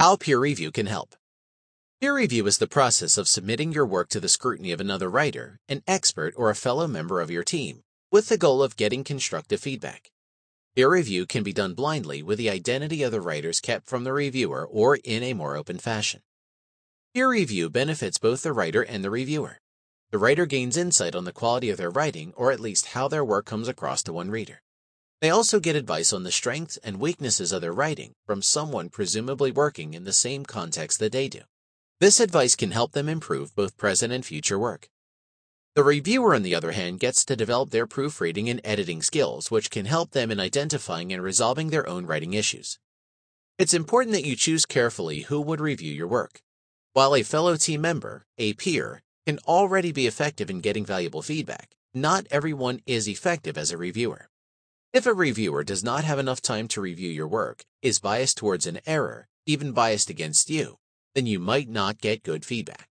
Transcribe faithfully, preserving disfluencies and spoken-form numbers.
How peer review can help. Peer review is the process of submitting your work to the scrutiny of another writer, an expert, or a fellow member of your team, with the goal of getting constructive feedback. Peer review can be done blindly with the identity of the writers kept from the reviewer or in a more open fashion. Peer review benefits both the writer and the reviewer. The writer gains insight on the quality of their writing, or at least how their work comes across to one reader. They also get advice on the strengths and weaknesses of their writing from someone presumably working in the same context that they do. This advice can help them improve both present and future work. The reviewer, on the other hand, gets to develop their proofreading and editing skills, which can help them in identifying and resolving their own writing issues. It's important that you choose carefully who would review your work. While a fellow team member, a peer, can already be effective in getting valuable feedback, not everyone is effective as a reviewer. If a reviewer does not have enough time to review your work, is biased towards an error, even biased against you, then you might not get good feedback.